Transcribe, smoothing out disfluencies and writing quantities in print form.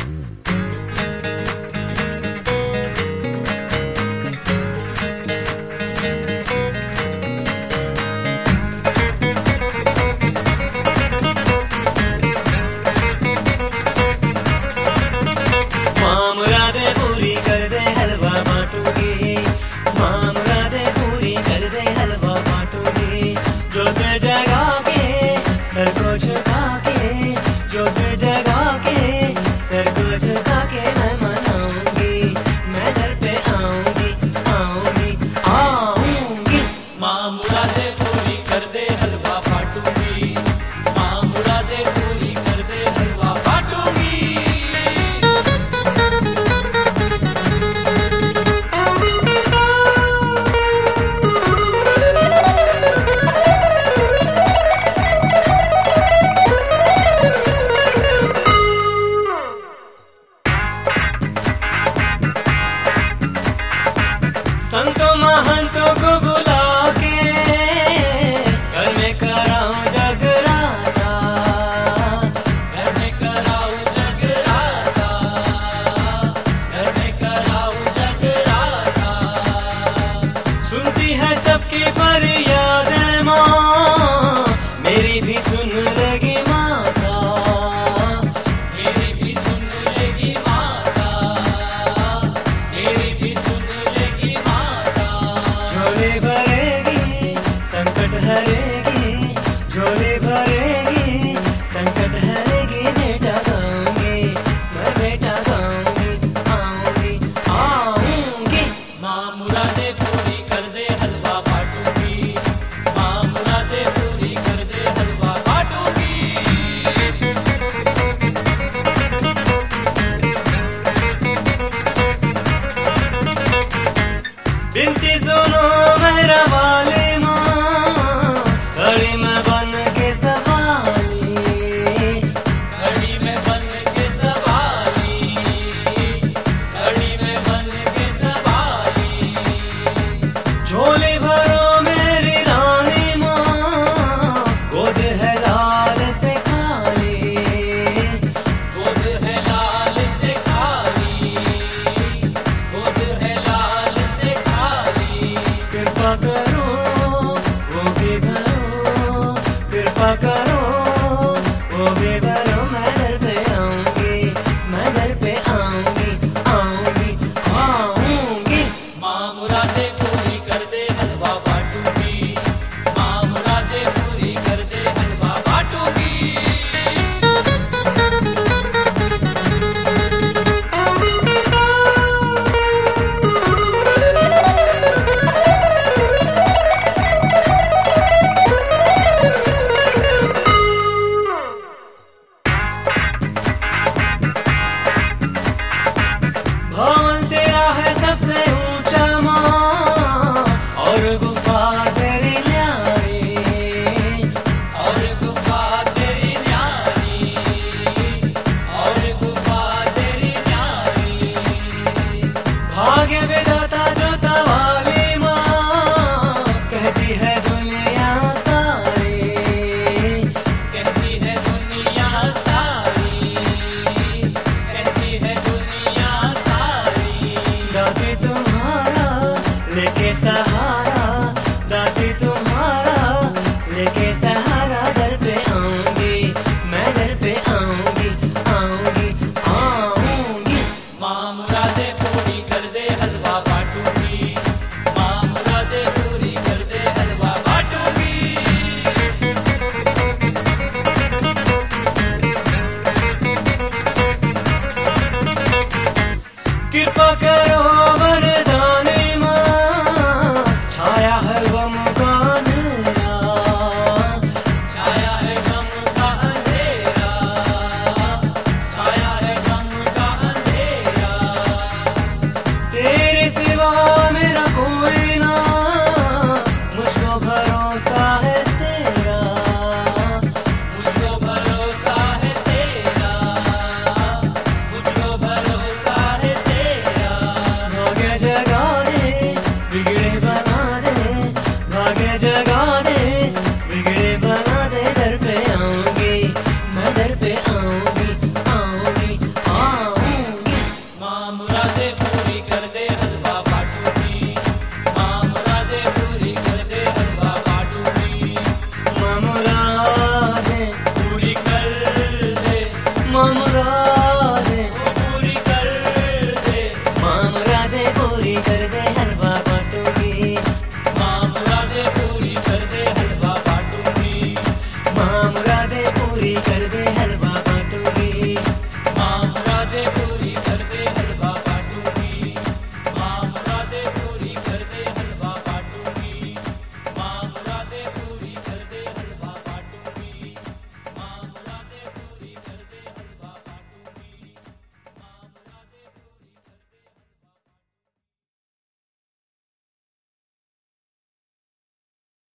संतों महंतों को बुला के घर में कराऊं जगराता, घर में कराऊं जगराता, घर में कराऊं जगराता। सुनती है सबकी फरियादें माँ, मेरी भी सुन लेगी माता, मेरी भी सुन लेगी माता, मेरी भी सुन लेगी माता। झोली भरेगी संकट हरेगी, झोली भरेगी संकट हरेगी। बेटा गाऊंगी मैं, बेटा गाऊंगी, आऊंगी आऊंगी। माँ मुरादे पूरी कर दे, हलवा बांटूंगी, माँ मुरादे पूरी कर दे, हलवा बांटूंगी। बिनती सुनो मेरा वाली माँ, घड़ी में बन के सवाली, घड़ी में बन के सवाली, घड़ी में बन के सवाली। झोली भरो मेरी रानी माँ, गोद है लाल से खाली, गोद है लाल से खाली, गोद है लाल से खाली। कृपा करो वो भी भरो, कृपा करो वो भी भरो। मैं घर पे आऊंगी, मैं घर पे आऊंगी, आऊंगी आऊंगी। माँ मुरादे पूरी कर दे, हलवा बांटूंगी, माँ मुरादे पूरी कर दे, हलवा बांटूंगी। भवन तेरा है सबसे ऊंचा माँ, और गुफा तेरी न्यारी, और गुफा तेरी न्यारी, और गुफा तेरी न्यारी। भाग्य विधाता जोता वाली माँ, कहती है दुनिया सारी, कहती है दुनिया सारी, कहती है दुनिया सारी। दादी तुम्हारा लेके सहारा, दादी तुम्हारा लेके सहारा। घर पे आऊंगी मैं, घर पे आऊंगी, आऊंगी आऊंगी। माँ मुरादे पूरी कर दे, हलवा बांटूंगी, माँ मुरादे पूरी कर दे, हलवा बांटूंगी। कृपा कर